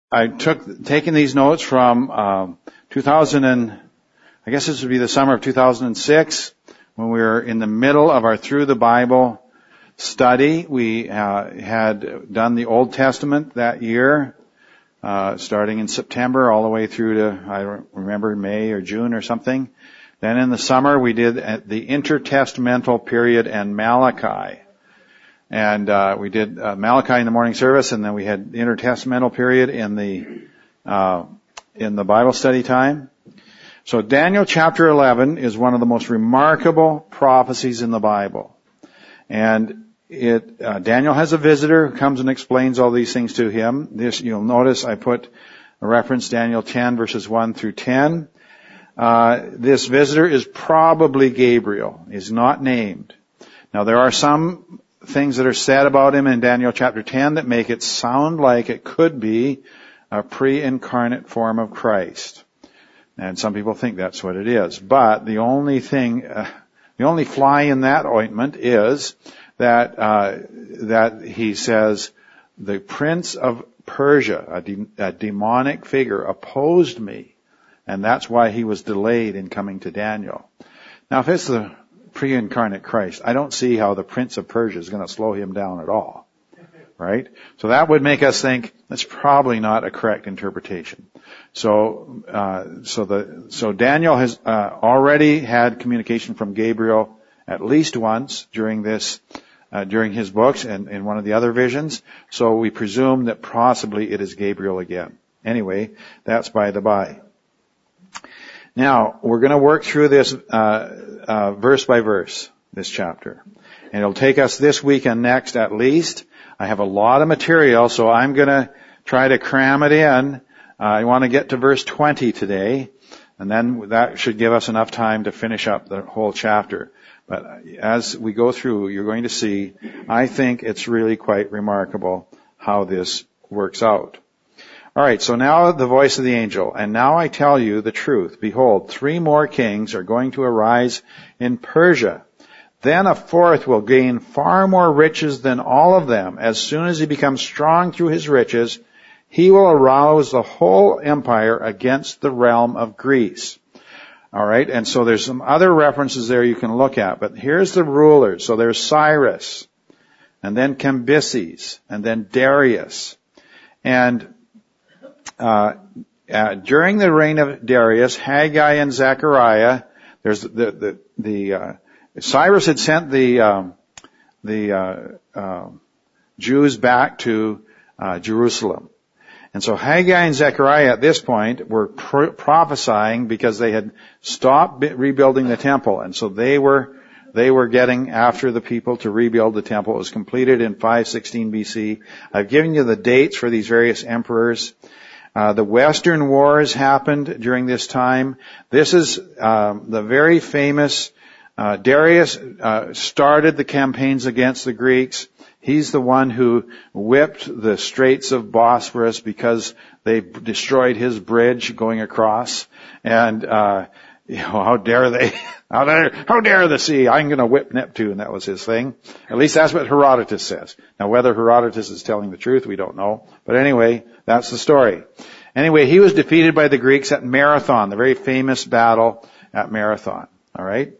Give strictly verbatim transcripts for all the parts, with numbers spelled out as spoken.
I took, taken these notes from, um, two thousand and, I guess this would be the summer of two thousand six, when we were in the middle of our Through the Bible study. We, uh, had done the Old Testament that year, uh, starting in September all the way through to, I don't remember, May or June or something. Then in the summer we did the intertestamental period and Malachi. And, uh, we did uh, Malachi in the morning service, and then we had the intertestamental period in the, uh, in the Bible study time. So Daniel chapter eleven is one of the most remarkable prophecies in the Bible. And it, uh, Daniel has a visitor who comes and explains all these things to him. This, you'll notice I put a reference, Daniel ten verses one through ten. Uh, this visitor is probably Gabriel. He's not named. Now there are some things that are said about him in Daniel chapter ten that make it sound like it could be a pre-incarnate form of Christ. And some people think that's what it is. But the only thing, uh, the only fly in that ointment is that, uh, that he says, the prince of Persia, a, de- a demonic figure, opposed me. And that's why he was delayed in coming to Daniel. Now if it's the pre-incarnate Christ, I don't see how the prince of Persia is going to slow him down at all. Right? So that would make us think that's probably not a correct interpretation. So, uh, so the, so Daniel has, uh, already had communication from Gabriel at least once during this, uh, during his books and in one of the other visions. So we presume that possibly it is Gabriel again. Anyway, that's by the by. Now, we're going to work through this, uh, uh, verse by verse, this chapter. And it'll take us this week and next at least. I have a lot of material, so I'm going to try to cram it in. Uh, I want to get to verse twenty today, and then that should give us enough time to finish up the whole chapter. But as we go through, you're going to see, I think it's really quite remarkable how this works out. All right, so now the voice of the angel. And now I tell you the truth. Behold, three more kings are going to arise in Persia. Then a fourth will gain far more riches than all of them. As soon as he becomes strong through his riches, he will arouse the whole empire against the realm of Greece. All right, and so there's some other references there you can look at. But here's the rulers. So there's Cyrus, and then Cambyses, and then Darius. And uh, uh during the reign of Darius, Haggai and Zechariah, there's the the the uh Cyrus had sent the um, the uh, uh, Jews back to uh, Jerusalem, and so Haggai and Zechariah at this point were pro- prophesying because they had stopped rebuilding the temple, and so they were they were getting after the people to rebuild the temple. It was completed in five sixteen B C. I've given you the dates for these various emperors. Uh, the Western Wars happened during this time. This is um, the very famous. Uh, Darius uh, started the campaigns against the Greeks. He's the one who whipped the Straits of Bosphorus because they destroyed his bridge going across. And uh, you know, how dare they? How dare, how dare the sea? I'm going to whip Neptune. That was his thing. At least that's what Herodotus says. Now, whether Herodotus is telling the truth, we don't know. But anyway, that's the story. Anyway, he was defeated by the Greeks at Marathon, the very famous battle at Marathon. All right.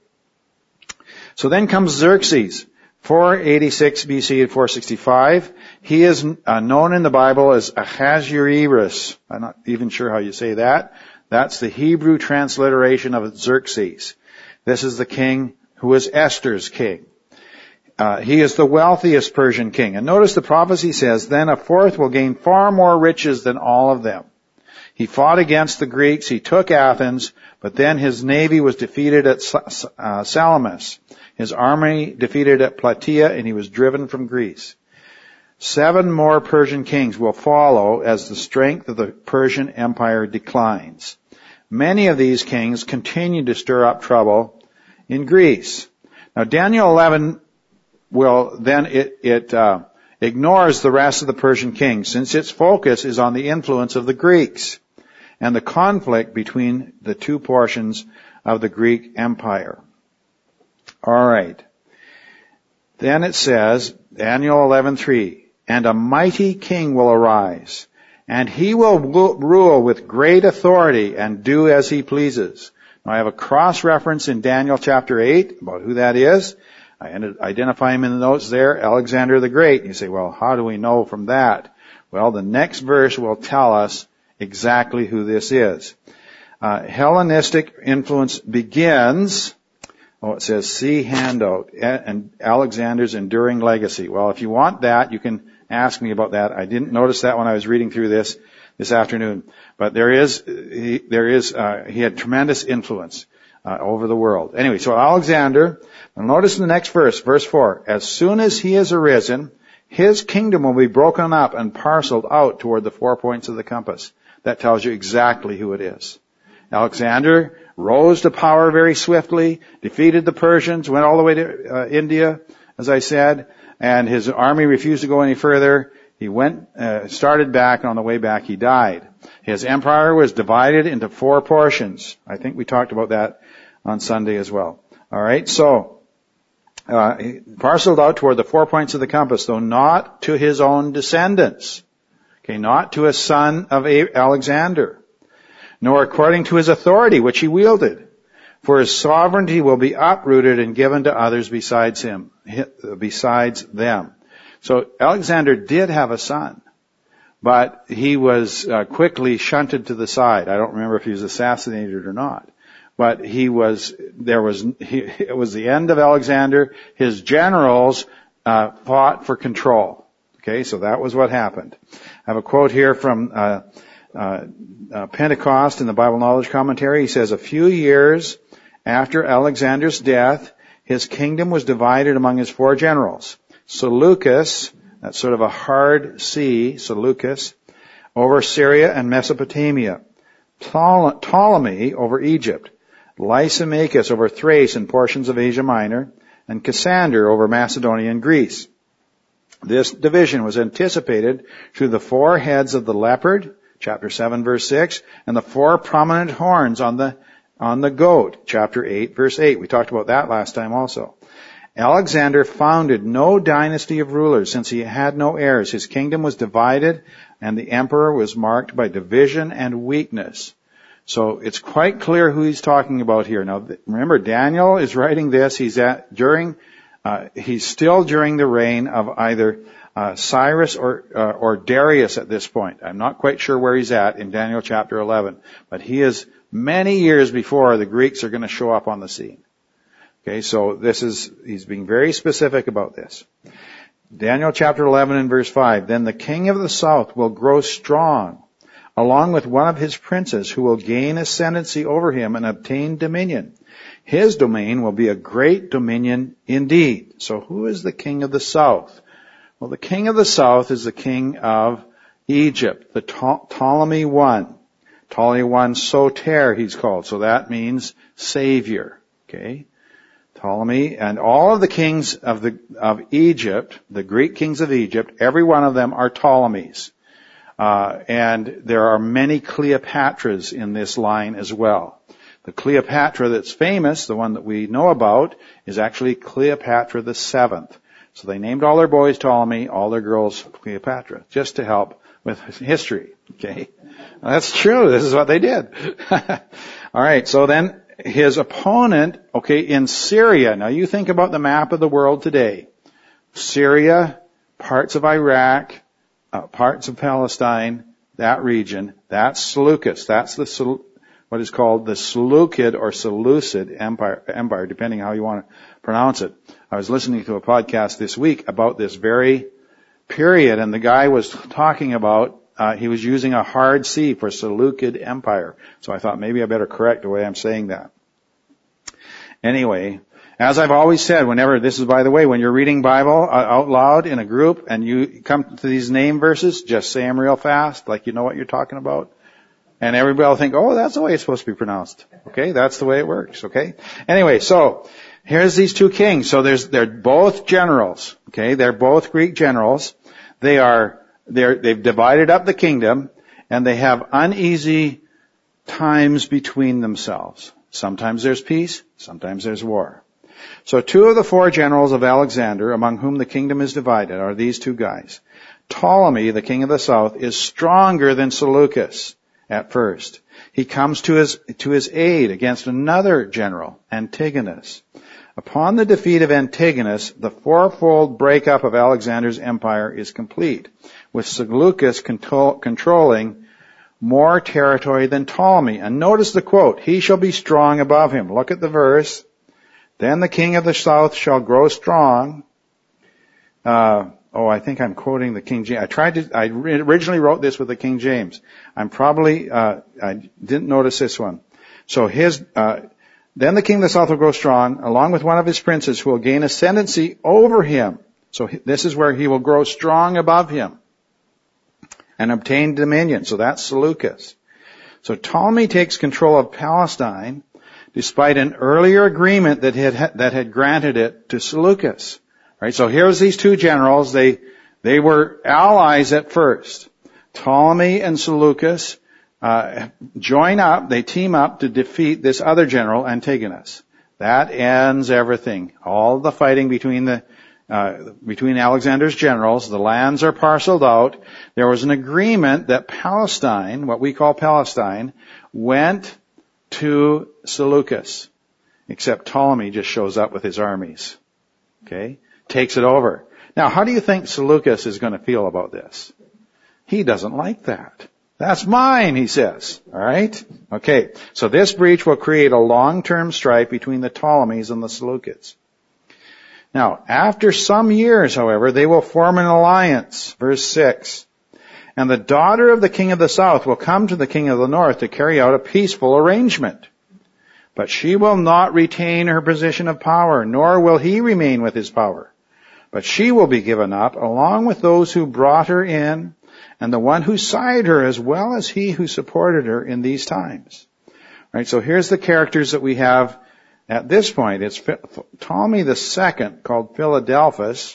So then comes Xerxes, four eighty-six B C to four sixty-five. He is uh, known in the Bible as Ahasuerus. I'm not even sure how you say that. That's the Hebrew transliteration of Xerxes. This is the king who is Esther's king. Uh, he is the wealthiest Persian king. And notice the prophecy says, then a fourth will gain far more riches than all of them. He fought against the Greeks. He took Athens, but then his navy was defeated at uh, Salamis. His army defeated at Plataea, and he was driven from Greece. Seven more Persian kings will follow as the strength of the Persian Empire declines. Many of these kings continue to stir up trouble in Greece. Now, Daniel eleven will then it, it uh, ignores the rest of the Persian kings, since its focus is on the influence of the Greeks and the conflict between the two portions of the Greek Empire. All right. Then it says, Daniel eleven three, and a mighty king will arise, and he will rule with great authority and do as he pleases. Now I have a cross-reference in Daniel chapter eight about who that is. I identify him in the notes there, Alexander the Great. You say, well, how do we know from that? Well, the next verse will tell us exactly who this is. Uh, Hellenistic influence begins, oh, it says, see handout, and Alexander's enduring legacy. Well, if you want that, you can ask me about that. I didn't notice that when I was reading through this this afternoon. But there is, he, there is, uh, he had tremendous influence uh, over the world. Anyway, so Alexander, notice in the next verse, verse four, as soon as he is arisen, his kingdom will be broken up and parceled out toward the four points of the compass. That tells you exactly who it is. Alexander rose to power very swiftly, defeated the Persians, went all the way to uh, India, as I said, and his army refused to go any further. He went, uh, started back, and on the way back he died. His empire was divided into four portions. I think we talked about that on Sunday as well. All right, so uh, he parceled out toward the four points of the compass, though not to his own descendants. Okay, not to a son of Alexander, nor according to his authority which he wielded. For his sovereignty will be uprooted and given to others besides him, besides them. So Alexander did have a son, but he was uh, quickly shunted to the side. I don't remember if he was assassinated or not, but he was, there was, he, it was the end of Alexander. His generals uh, fought for control. Okay, so that was what happened. I have a quote here from uh, uh, uh Pentecost in the Bible Knowledge Commentary. He says, a few years after Alexander's death, his kingdom was divided among his four generals. Seleucus, that's sort of a hard C, Seleucus, over Syria and Mesopotamia. Ptolemy over Egypt. Lysimachus over Thrace and portions of Asia Minor. And Cassander over Macedonia and Greece. This division was anticipated through the four heads of the leopard, chapter seven, verse six, and the four prominent horns on the on the goat, chapter eight, verse eight. We talked about that last time also. Alexander founded no dynasty of rulers since he had no heirs. His kingdom was divided, and the emperor was marked by division and weakness. So it's quite clear who he's talking about here. Now, remember, Daniel is writing this. He's at during. Uh, he's still during the reign of either uh, Cyrus or uh, or Darius at this point. I'm not quite sure where he's at in Daniel chapter eleven, but he is many years before the Greeks are going to show up on the scene. Okay, so this is, he's being very specific about this. Daniel chapter eleven and verse five, then the king of the south will grow strong, along with one of his princes who will gain ascendancy over him and obtain dominion. His domain will be a great dominion indeed. So who is the king of the south? Well, the king of the south is the king of Egypt, the Ptolemy one. Ptolemy one Soter, he's called. So that means savior. Okay? Ptolemy and all of the kings of the of Egypt, the Greek kings of Egypt, every one of them are Ptolemies. Uh, and there are many Cleopatras in this line as well. The Cleopatra that's famous, the one that we know about, is actually Cleopatra the seventh. So they named all their boys Ptolemy, all their girls Cleopatra, just to help with history. Okay, well, that's true. This is what they did. All right. So then his opponent, okay, in Syria. Now you think about the map of the world today. Syria, parts of Iraq, uh, parts of Palestine, that region. That's Seleucus. That's the what is called the Seleucid or Seleucid Empire, empire, depending how you want to pronounce it. I was listening to a podcast this week about this very period, and the guy was talking about, uh, he was using a hard C for Seleucid Empire. So I thought maybe I better correct the way I'm saying that. Anyway, as I've always said, whenever, this is by the way, when you're reading Bible out loud in a group and you come to these name verses, just say them real fast, like you know what you're talking about. And everybody will think, oh, that's the way it's supposed to be pronounced. Okay, that's the way it works. Okay. Anyway, so here's these two kings. So there's they're both generals. Okay, they're both Greek generals. They are they're they've divided up the kingdom, and they have uneasy times between themselves. Sometimes there's peace, sometimes there's war. So two of the four generals of Alexander, among whom the kingdom is divided, are these two guys. Ptolemy, the king of the south, is stronger than Seleucus at first. He comes to his, to his aid against another general, Antigonus. Upon the defeat of Antigonus, the fourfold breakup of Alexander's empire is complete, with Seleucus control, controlling more territory than Ptolemy. And notice the quote, he shall be strong above him. Look at the verse. Then the king of the south shall grow strong. Uh, oh, I think I'm quoting the King James. I tried to, I originally wrote this with the King James. I'm probably, uh, I didn't notice this one. So his, uh, then the king of the south will grow strong, along with one of his princes who will gain ascendancy over him. So this is where he will grow strong above him and obtain dominion. So that's Seleucus. So Ptolemy takes control of Palestine despite an earlier agreement that had, that had granted it to Seleucus. Right? So here's these two generals. They, they were allies at first. Ptolemy and Seleucus Uh, join up, they team up to defeat this other general, Antigonus. That ends everything. All the fighting between the, uh, between Alexander's generals, the lands are parceled out. There was an agreement that Palestine, what we call Palestine, went to Seleucus. Except Ptolemy just shows up with his armies. Okay? Takes it over. Now, how do you think Seleucus is going to feel about this? He doesn't like that. That's mine, he says. All right? Okay. So this breach will create a long-term strife between the Ptolemies and the Seleucids. Now, after some years, however, they will form an alliance. Verse six. And the daughter of the king of the south will come to the king of the north to carry out a peaceful arrangement. But she will not retain her position of power, nor will he remain with his power. But she will be given up, along with those who brought her in, and the one who sided her, as well as he who supported her in these times. Right, so here's the characters that we have at this point. It's Ptolemy the Second, called Philadelphus,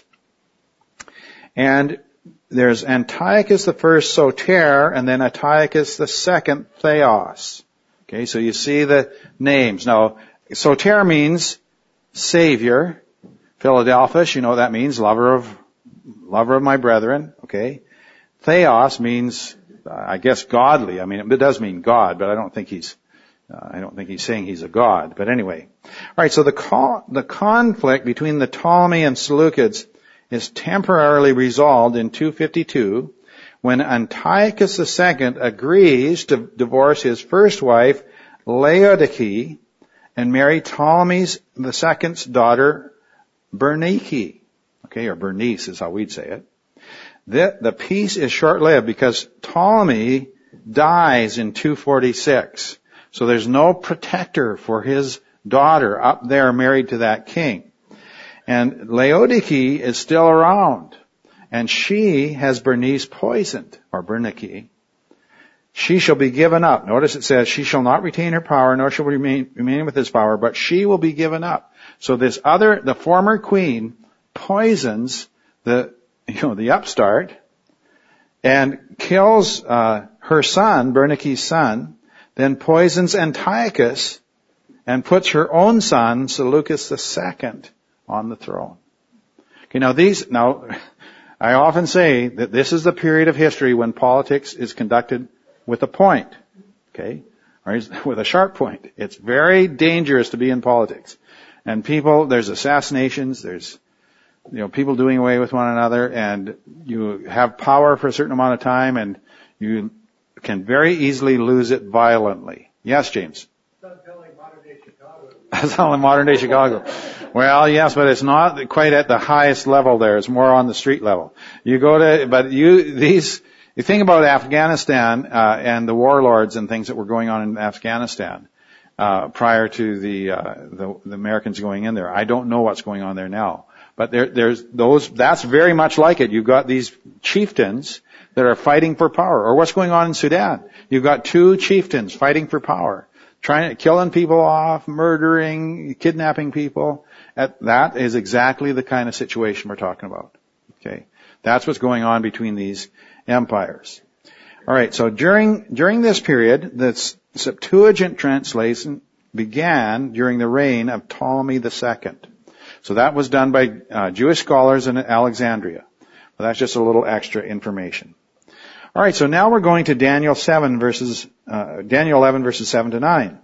and there's Antiochus the First, Soter, and then Antiochus the Second, Theos. Okay, so you see the names. Now, Soter means Savior. Philadelphus, you know what that means, lover of, lover of my brethren. Okay. Theos means, uh, I guess, godly. I mean, it does mean God, but I don't think he's, uh, I don't think he's saying he's a god. But anyway. Alright, so the co- the conflict between the Ptolemy and Seleucids is temporarily resolved in two fifty-two when Antiochus the Second agrees to divorce his first wife, Laodike, and marry Ptolemy's the Second's daughter, Bernice. Okay, or Bernice is how we'd say it. The, the peace is short-lived because Ptolemy dies in two forty-six. So there's no protector for his daughter up there married to that king. And Laodike is still around. And she has Bernice poisoned, or Bernice. She shall be given up. Notice it says, she shall not retain her power, nor shall remain, remain with his power, but she will be given up. So this other, the former queen, poisons the you know, the upstart, and kills uh, her son, Bernice's son, then poisons Antiochus, and puts her own son, Seleucus the Second, on the throne. Okay, now these, now, I often say that this is the period of history when politics is conducted with a point, okay, or with a sharp point. It's very dangerous to be in politics. And people, there's assassinations, there's you know, people doing away with one another, and you have power for a certain amount of time, and you can very easily lose it violently. Yes, James? Sounds like modern day Chicago. Sounds like modern day Chicago. Well, yes, but it's not quite at the highest level there. It's more on the street level. You go to, but you, these, you think about Afghanistan, uh, and the warlords and things that were going on in Afghanistan, uh, prior to the, uh, the, the Americans going in there. I don't know what's going on there now. But there, there's those, that's very much like it. You've got these chieftains that are fighting for power. Or what's going on in Sudan? You've got two chieftains fighting for power. Trying, killing people off, murdering, kidnapping people. That is exactly the kind of situation we're talking about. Okay. That's what's going on between these empires. Alright, so during, during this period, the Septuagint translation began during the reign of Ptolemy the Second. So that was done by uh, Jewish scholars in Alexandria. But that's just a little extra information. All right, so now we're going to Daniel seven verses, uh, Daniel eleven verses seven to nine.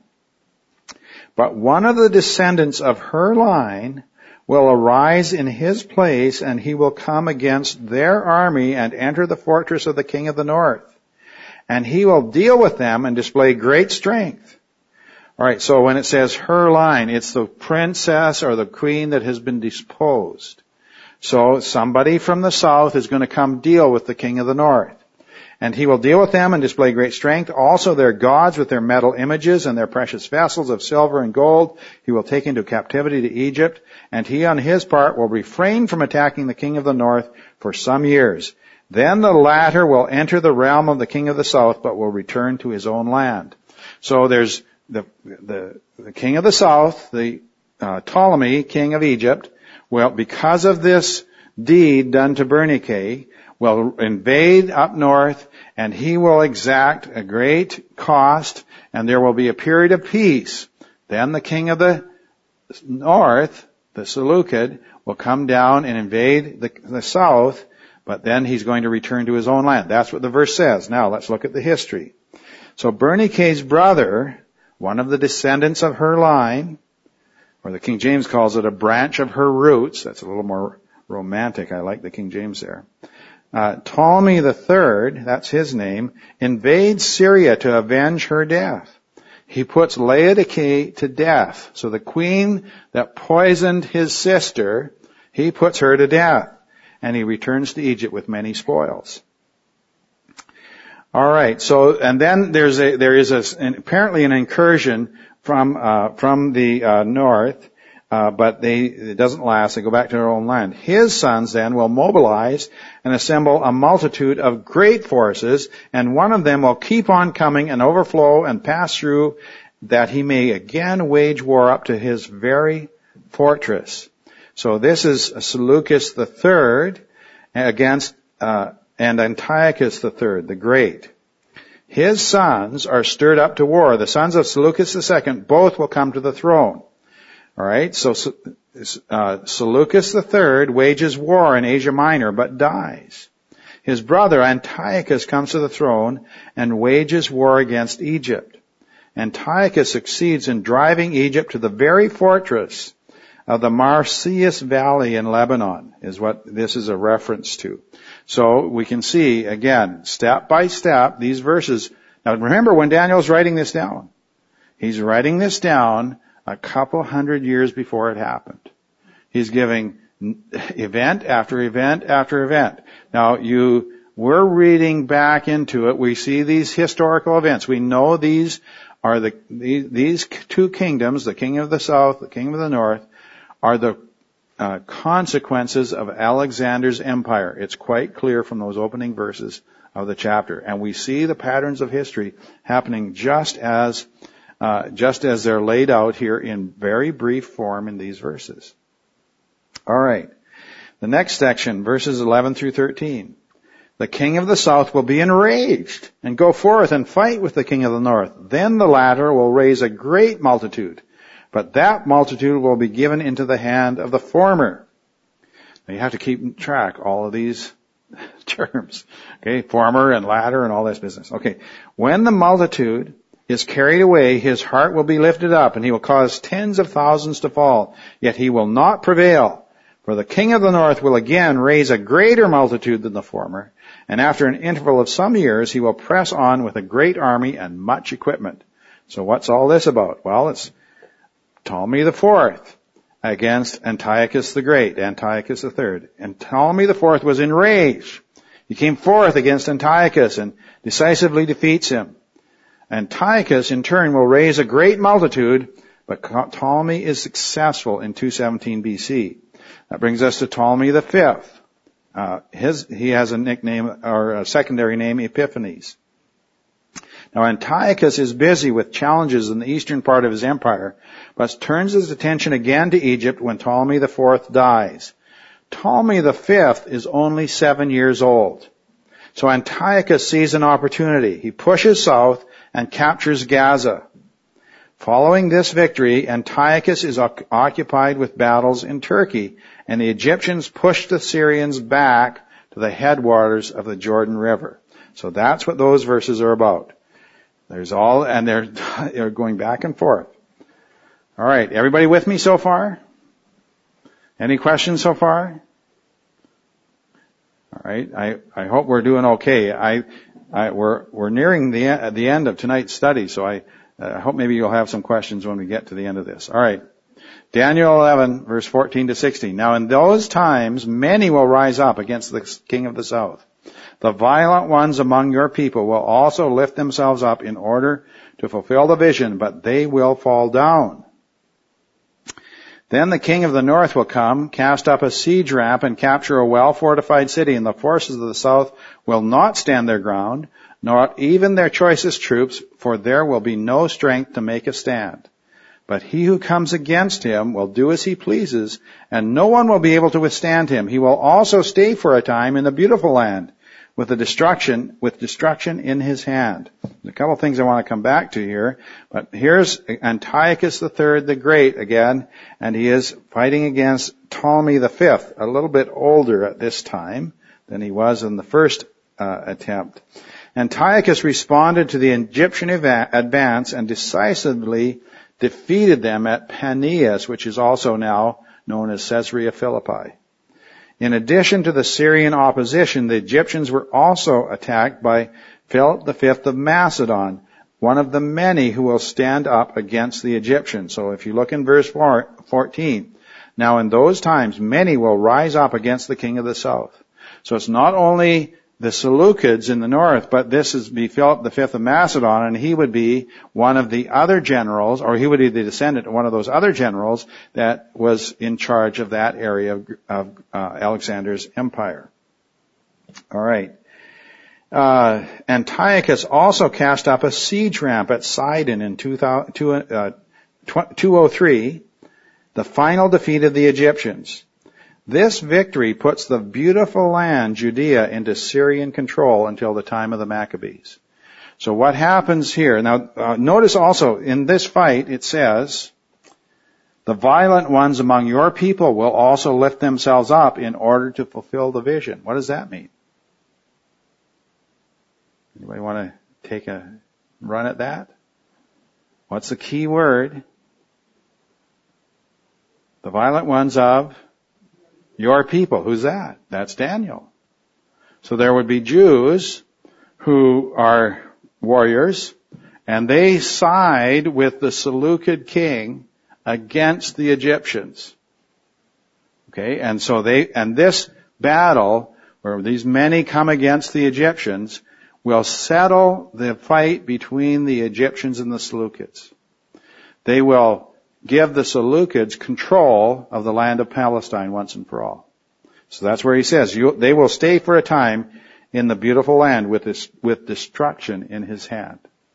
But one of the descendants of her line will arise in his place, and he will come against their army and enter the fortress of the king of the north. And he will deal with them and display great strength. All right, so when it says her line, it's the princess or the queen that has been deposed. So somebody from the south is going to come deal with the king of the north. And he will deal with them and display great strength. Also their gods with their metal images and their precious vessels of silver and gold he will take into captivity to Egypt. And he on his part will refrain from attacking the king of the north for some years. Then the latter will enter the realm of the king of the south, but will return to his own land. So there's the, the, the king of the south, the uh, Ptolemy, king of Egypt. Well, because of this deed done to Bernice, will invade up north, and he will exact a great cost, and there will be a period of peace. Then the king of the north, the Seleucid, will come down and invade the, the south, but then he's going to return to his own land. That's what the verse says. Now let's look at the history. So Bernice's brother, one of the descendants of her line, or the King James calls it a branch of her roots. That's a little more romantic. I like the King James there. Uh, Ptolemy the Third, that's his name, invades Syria to avenge her death. He puts Laodike to death. So the queen that poisoned his sister, he puts her to death. And he returns to Egypt with many spoils. All right. So, and then there's a, there is a, an, apparently an incursion from, uh, from the, uh, north. Uh, but they, it doesn't last. They go back to their own land. His sons then will mobilize and assemble a multitude of great forces, and one of them will keep on coming and overflow and pass through, that he may again wage war up to his very fortress. So this is Seleucus the Third against, uh, and Antiochus the Third, the Great. His sons are stirred up to war. The sons of Seleucus the Second, both will come to the throne. All right, so uh, Seleucus the Third wages war in Asia Minor, but dies. His brother Antiochus comes to the throne and wages war against Egypt. Antiochus succeeds in driving Egypt to the very fortress of the Marsyas Valley in Lebanon, is what this is a reference to. So we can see, again, step by step, these verses. Now remember, when Daniel's writing this down, he's writing this down a couple hundred years before it happened. He's giving event after event after event. Now you, we're reading back into it. We see these historical events. We know these are the, these two kingdoms, the king of the south, the king of the north, are the uh, consequences of Alexander's empire. It's quite clear from those opening verses of the chapter. And we see the patterns of history happening just as Uh, just as they're laid out here in very brief form in these verses. All right. The next section, verses eleven through thirteen. The king of the south will be enraged and go forth and fight with the king of the north. Then the latter will raise a great multitude, but that multitude will be given into the hand of the former. Now you have to keep track all of these terms. Okay, former and latter and all this business. Okay. When the multitude is carried away, his heart will be lifted up, and he will cause tens of thousands to fall. Yet he will not prevail, for the king of the north will again raise a greater multitude than the former, and after an interval of some years, he will press on with a great army and much equipment. So what's all this about? Well, it's Ptolemy the Fourth against Antiochus the Great, Antiochus the Third. And Ptolemy the Fourth was enraged. He came forth against Antiochus and decisively defeats him. Antiochus, in turn, will raise a great multitude, but Ptolemy is successful in two seventeen B C. That brings us to Ptolemy the Fifth. Uh, his, he has a nickname, or a secondary name, Epiphanes. Now, Antiochus is busy with challenges in the eastern part of his empire, but turns his attention again to Egypt when Ptolemy the Fourth dies. Ptolemy the Fifth is only seven years old. So Antiochus sees an opportunity. He pushes south and captures Gaza. Following this victory, Antiochus is occupied with battles in Turkey, and the Egyptians push the Syrians back to the headwaters of the Jordan River. So that's what those verses are about. There's all, and they're, they're going back and forth. All right, everybody with me so far? Any questions so far? All right, I, I hope we're doing okay. I, I, we're, we're nearing the, the end of tonight's study, so I, I hope maybe you'll have some questions when we get to the end of this. All right. Daniel eleven, verse fourteen to sixteen. Now in those times, many will rise up against the king of the south. The violent ones among your people will also lift themselves up in order to fulfill the vision, but they will fall down. Then the king of the north will come, cast up a siege ramp, and capture a well-fortified city, and the forces of the south will not stand their ground, nor even their choicest troops, for there will be no strength to make a stand. But he who comes against him will do as he pleases, and no one will be able to withstand him. He will also stay for a time in the beautiful land, with the destruction, with destruction in his hand. There's a couple of things I want to come back to here, but here's Antiochus the Third the Great again, and he is fighting against Ptolemy the Fifth, a little bit older at this time than he was in the first uh, attempt. Antiochus responded to the Egyptian advance and decisively defeated them at Paneas, which is also now known as Caesarea Philippi. In addition to the Syrian opposition, the Egyptians were also attacked by Philip the Fifth of Macedon, one of the many who will stand up against the Egyptians. So if you look in verse fourteen, now in those times many will rise up against the king of the south. So it's not only the Seleucids in the north, but this is be Philip the Fifth of Macedon, and he would be one of the other generals, or he would be the descendant of one of those other generals that was in charge of that area of, of uh, Alexander's empire. All right. Uh, Antiochus also cast up a siege ramp at Sidon in two oh three, the final defeat of the Egyptians. This victory puts the beautiful land, Judea, into Syrian control until the time of the Maccabees. So what happens here? Now, uh, notice also in this fight it says, the violent ones among your people will also lift themselves up in order to fulfill the vision. What does that mean? Anybody want to take a run at that? What's the key word? The violent ones of your people. Who's that? That's Daniel. So there would be Jews who are warriors, and they side with the Seleucid king against the Egyptians. Okay, and so they, and this battle, where these many come against the Egyptians, will settle the fight between the Egyptians and the Seleucids. They will give the Seleucids control of the land of Palestine once and for all. So that's where he says, you, they will stay for a time in the beautiful land with this, with destruction in his hand.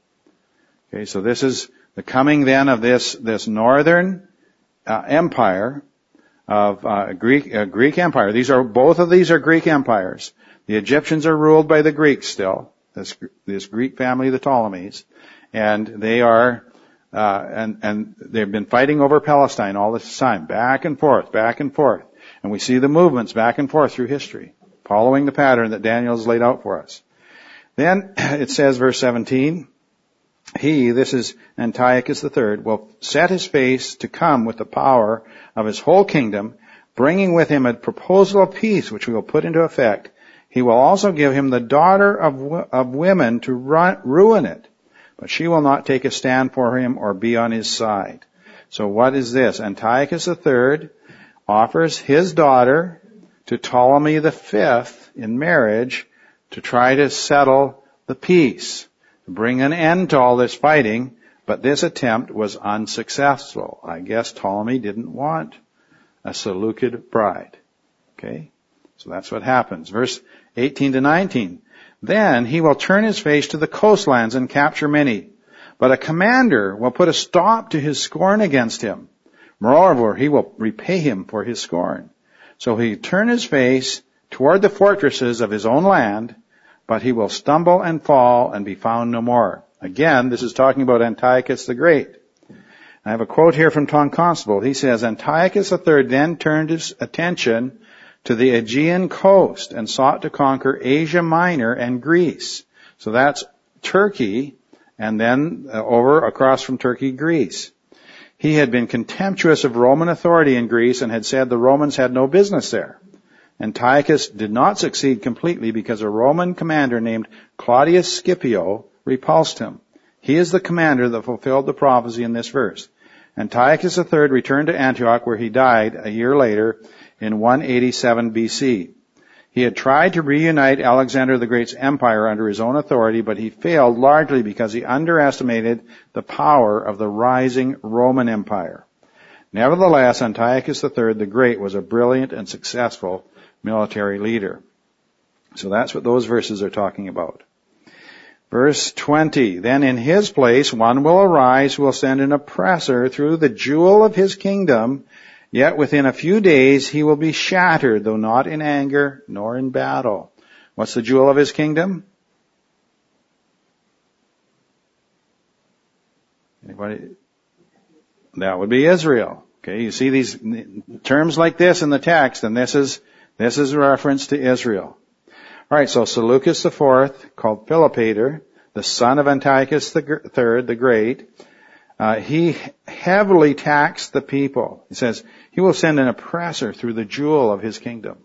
Okay, so this is the coming then of this, this northern uh, empire of uh, Greek, uh, Greek empire. These are, both of these are Greek empires. The Egyptians are ruled by the Greeks still, this, this Greek family, the Ptolemies, and they are Uh, and, and they've been fighting over Palestine all this time, back and forth, back and forth. And we see the movements back and forth through history, following the pattern that Daniel has laid out for us. Then it says, verse seventeen, he, this is Antiochus the Third, will set his face to come with the power of his whole kingdom, bringing with him a proposal of peace, which we will put into effect. He will also give him the daughter of, of women to run, ruin it. But she will not take a stand for him or be on his side. So what is this? Antiochus the Third offers his daughter to Ptolemy the Fifth in marriage to try to settle the peace, to bring an end to all this fighting, but this attempt was unsuccessful. I guess Ptolemy didn't want a Seleucid bride. Okay? So that's what happens. Verse eighteen to nineteen. Then he will turn his face to the coastlands and capture many. But a commander will put a stop to his scorn against him. Moreover, he will repay him for his scorn. So he turn his face toward the fortresses of his own land, but he will stumble and fall and be found no more. Again, this is talking about Antiochus the Great. I have a quote here from Tom Constable. He says, Antiochus the Third then turned his attention to the Aegean coast and sought to conquer Asia Minor and Greece. So that's Turkey, and then uh, over across from Turkey, Greece. He had been contemptuous of Roman authority in Greece and had said the Romans had no business there. Antiochus did not succeed completely because a Roman commander named Claudius Scipio repulsed him. He is the commander that fulfilled the prophecy in this verse. Antiochus the third returned to Antioch, where he died a year later in one eighty-seven B C. He had tried to reunite Alexander the Great's empire under his own authority, but he failed largely because he underestimated the power of the rising Roman Empire. Nevertheless, Antiochus the third the Great was a brilliant and successful military leader. So that's what those verses are talking about. Verse twenty, then in his place one will arise who will send an oppressor through the jewel of his kingdom, yet within a few days he will be shattered, though not in anger nor in battle. What's the jewel of his kingdom? Anybody? That would be Israel. Okay, you see these terms like this in the text, and this is this is a reference to Israel. All right, so Seleucus the fourth, called Philopator, the son of Antiochus the third, the Great, uh, he heavily taxed the people. He says he will send an oppressor through the jewel of his kingdom.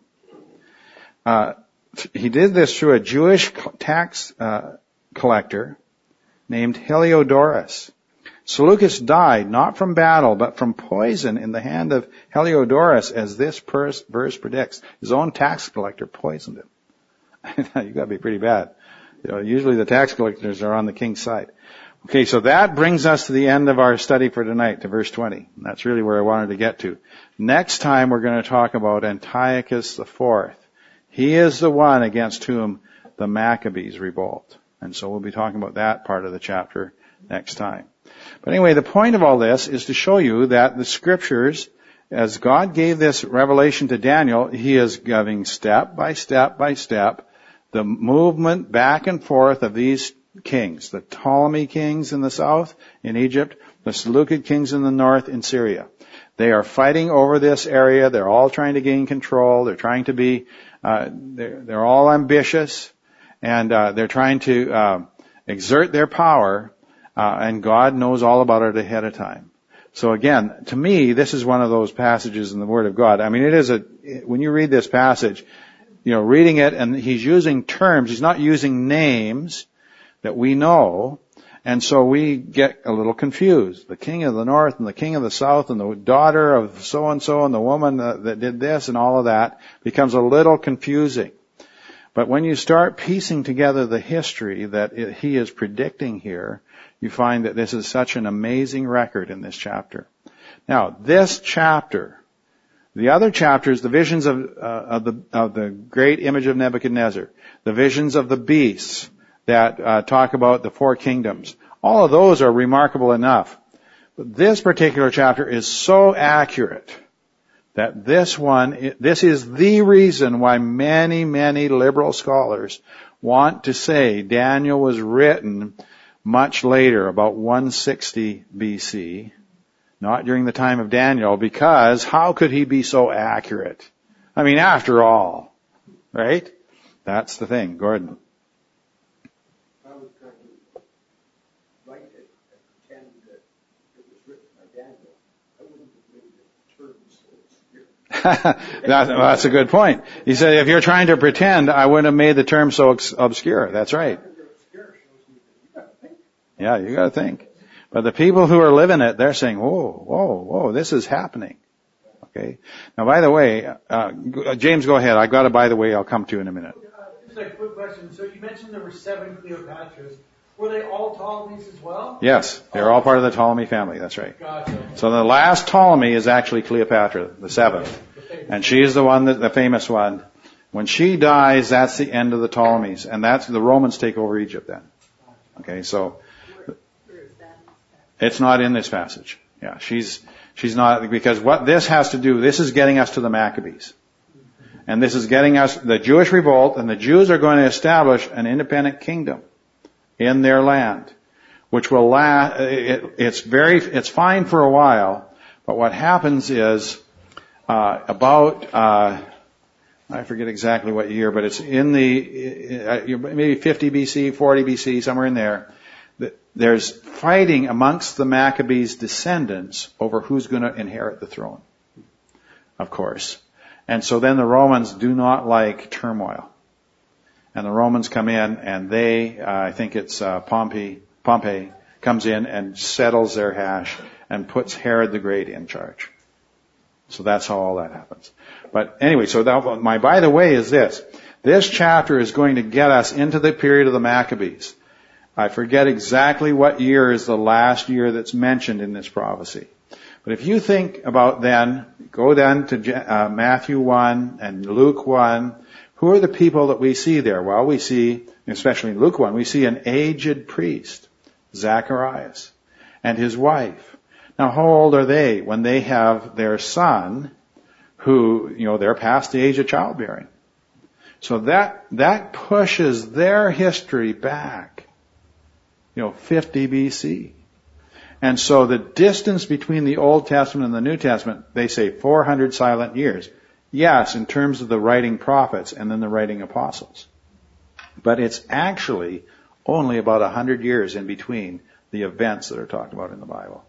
Uh, he did this through a Jewish tax uh, collector named Heliodorus. Seleucus died not from battle, but from poison in the hand of Heliodorus, as this verse predicts. His own tax collector poisoned him. You've got to be pretty bad. You know, usually the tax collectors are on the king's side. Okay, so that brings us to the end of our study for tonight, to verse twenty. And that's really where I wanted to get to. Next time we're going to talk about Antiochus the fourth. He is the one against whom the Maccabees revolt. And so we'll be talking about that part of the chapter next time. But anyway, the point of all this is to show you that the scriptures, as God gave this revelation to Daniel, he is giving step by step by step the movement back and forth of these kings, the Ptolemy kings in the south in Egypt, the Seleucid kings in the north in Syria. They are fighting over this area. They're all trying to gain control. They're trying to be, uh, they're, they're all ambitious, and uh, they're trying to uh, exert their power, uh, and God knows all about it ahead of time. So again, to me, this is one of those passages in the Word of God. I mean, it is a, when you read this passage, you know, reading it, and he's using terms, he's not using names that we know, and so we get a little confused. The king of the north and the king of the south and the daughter of so-and-so and the woman that, that did this and all of that becomes a little confusing. But when you start piecing together the history that it, he is predicting here, you find that this is such an amazing record in this chapter. Now, this chapter, the other chapters, the visions of, uh, of the of the great image of Nebuchadnezzar, the visions of the beasts that uh, talk about the four kingdoms, all of those are remarkable enough. But this particular chapter is so accurate that this one, this is the reason why many, many liberal scholars want to say Daniel was written much later, about one sixty B C, not during the time of Daniel, because how could he be so accurate? I mean, after all, right? That's the thing. Gordon. I was trying to write it and pretend that it was written by Daniel. I wouldn't have made the term so obscure. that, well, that's a good point. He said, if you're trying to pretend, I wouldn't have made the term so ex- obscure. That's right. Yeah, you got to think. But the people who are living it, they're saying, whoa, whoa, whoa, this is happening. Okay. Now, by the way, uh, James, go ahead. I got to, by the way, I'll come to you in a minute. Uh, just a quick question. So you mentioned there were seven Cleopatras. Were they all Ptolemies as well? Yes, they're all part of the Ptolemy family. That's right. Gotcha. So the last Ptolemy is actually Cleopatra, the seventh. And she is the one, that, the famous one. When she dies, that's the end of the Ptolemies. And that's, the Romans take over Egypt then. Okay, so it's not in this passage. Yeah, she's, she's not, because what this has to do, this is getting us to the Maccabees. And this is getting us, the Jewish revolt, and the Jews are going to establish an independent kingdom in their land, which will last, it, it's very, it's fine for a while, but what happens is, uh, about, uh, I forget exactly what year, but it's in the, uh, maybe fifty B C, forty B C, somewhere in there. There's fighting amongst the Maccabees' descendants over who's going to inherit the throne, of course. And so then the Romans do not like turmoil. And the Romans come in and they, uh, I think it's uh, Pompey, Pompey comes in and settles their hash and puts Herod the Great in charge. So that's how all that happens. But anyway, so that, my by the way is this. This chapter is going to get us into the period of the Maccabees. I forget exactly what year is the last year that's mentioned in this prophecy. But if you think about then, go then to uh, Matthew one and Luke one. Who are the people that we see there? Well, we see, especially in Luke one, we see an aged priest, Zacharias, and his wife. Now, how old are they when they have their son who, you know, they're past the age of childbearing? So that, that pushes their history back, you know, fifty B C. And so the distance between the Old Testament and the New Testament, they say four hundred silent years. Yes, in terms of the writing prophets and then the writing apostles. But it's actually only about one hundred years in between the events that are talked about in the Bible.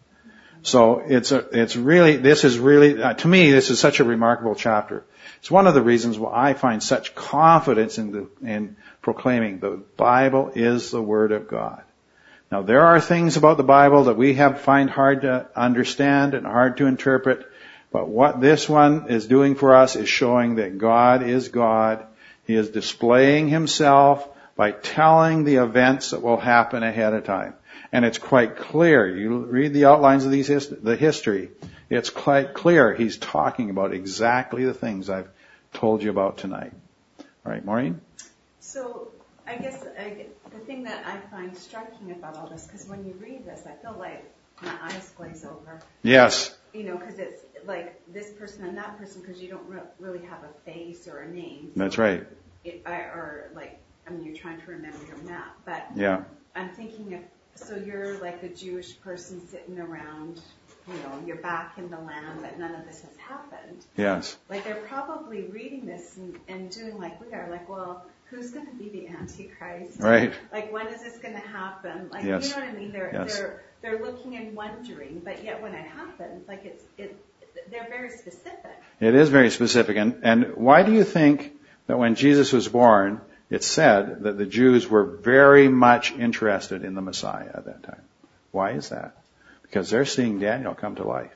So it's a, it's really, this is really, uh, to me, this is such a remarkable chapter. It's one of the reasons why I find such confidence in the, in proclaiming the Bible is the Word of God. Now, there are things about the Bible that we have find hard to understand and hard to interpret, but what this one is doing for us is showing that God is God. He is displaying Himself by telling the events that will happen ahead of time. And it's quite clear. You read the outlines of these hist- the history. It's quite clear He's talking about exactly the things I've told you about tonight. All right, Maureen? So I guess I, the thing that I find striking about all this, because when you read this, I feel like my eyes glaze over. Yes. You know, because it's like this person and that person, because you don't re- really have a face or a name. So That's right. It, I, or like, I mean, you're trying to remember your map, but Yeah. I'm thinking of, so you're like a Jewish person sitting around, you know, you're back in the land, but none of this has happened. Yes. Like they're probably reading this and, and doing like we are, like, well, who's going to be the Antichrist? Right. Like, when is this going to happen? Like, Yes. you know what I mean? They're Yes. they're they're looking and wondering, but yet when it happens, like it's it, they're very specific. It is very specific. And, and why do you think that when Jesus was born, it's said that the Jews were very much interested in the Messiah at that time? Why is that? Because they're seeing Daniel come to life.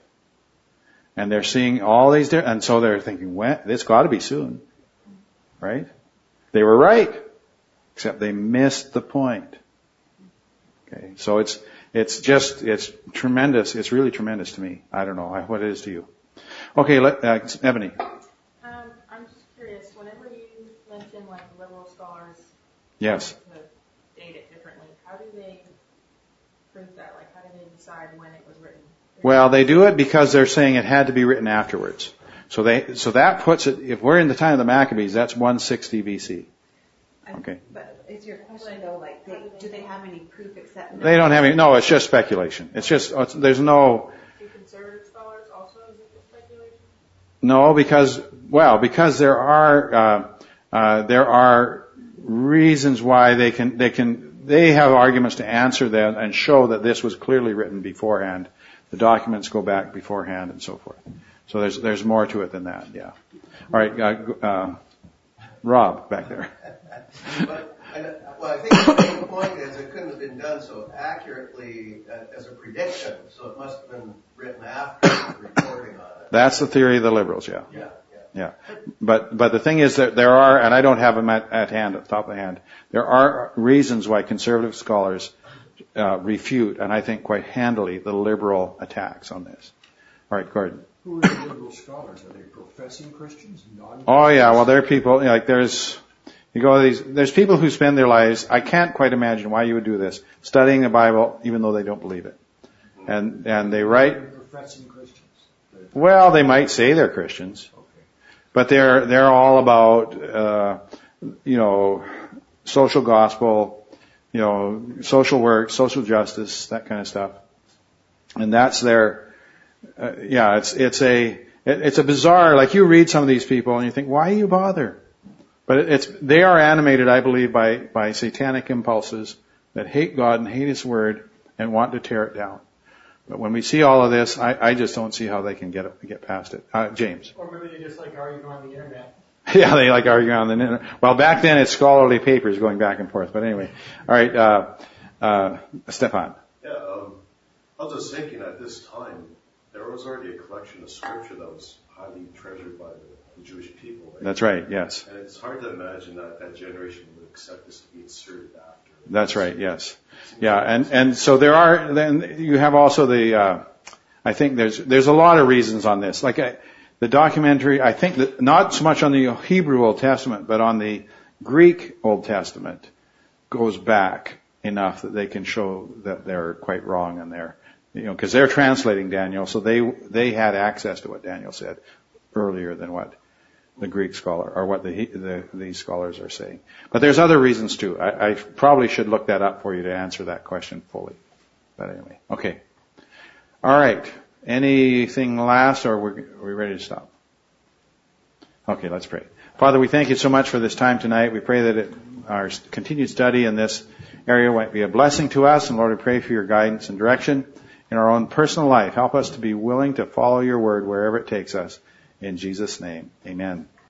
And they're seeing all these, di- and so they're thinking, when, it's got to be soon. Right? They were right. Except they missed the point. Okay. So it's, it's just, it's tremendous. It's really tremendous to me. I don't know what it is to you. Okay, let, uh, Ebony. Um, I'm just curious, whenever you mention like liberal scholars Yes. to date it differently, how do they prove that? Like, how do they decide when it was written? Well, they do it because they're saying it had to be written afterwards. So they, so that puts it, if we're in the time of the Maccabees, that's one sixty B C. Okay. But is your question though, like, they, do they have any proof except? They don't have any, no, it's just speculation. It's just, it's, there's no, Do conservative scholars also, is it just speculation? no, because, well, because there are, uh, uh, there are reasons why they can, they can, they have arguments to answer that and show that this was clearly written beforehand. The documents go back beforehand and so forth. So there's, there's more to it than that, yeah. All right, uh, uh, Rob, back there. But, and, well, I think the main point is it couldn't have been done so accurately uh, as a prediction, so it must have been written after the reporting on it. That's the theory of the liberals, yeah. Yeah, yeah. Yeah. But, but the thing is that there are, and I don't have them at, at hand, at the top of the hand, there are reasons why conservative scholars uh, refute, and I think quite handily, the liberal attacks on this. All right, Gordon. Who are the liberal scholars? Are they professing Christians? Non- Oh yeah, well there are people, like there's, you go to these, there's people who spend their lives, I can't quite imagine why you would do this, studying the Bible even though they don't believe it. And, and they write, professing Christians. well, they might say they're Christians, Okay. but they're, they're all about, uh, you know, social gospel, you know, social work, social justice, that kind of stuff. And that's their, uh, yeah, it's, it's a, it, it's a bizarre, like you read some of these people and you think, why do you bother? But it, it's, they are animated, I believe, by, by satanic impulses that hate God and hate His Word and want to tear it down. But when we see all of this, I, I just don't see how they can get it, get past it. Uh, James. Or maybe they just like arguing on the internet. Yeah, they like arguing on the internet. Well, back then it's scholarly papers going back and forth. But anyway, all right, uh, uh, Stefan. Yeah, um, I was just thinking at this time there was already a collection of scripture that was highly treasured by the, the Jewish people. Right? That's right. Yes. And it's hard to imagine that that generation would accept this to be inserted after. That's right. Yes. Yeah, and and so there are. Then you have also the. Uh, I think there's there's a lot of reasons on this. Like I, the documentary, I think that not so much on the Hebrew Old Testament, but on the Greek Old Testament goes back enough that they can show that they're quite wrong in there. You know, because they're translating Daniel, so they they had access to what Daniel said earlier than what the Greek scholar or what the, the these scholars are saying. But there's other reasons too. I, I probably should look that up for you to answer that question fully. But anyway, okay. All right. Anything last, or are we ready to stop? Okay, let's pray. Father, we thank you so much for this time tonight. We pray that it, our continued study in this area might be a blessing to us. And Lord, we pray for your guidance and direction in our own personal life. Help us to be willing to follow your word wherever it takes us. In Jesus' name, amen.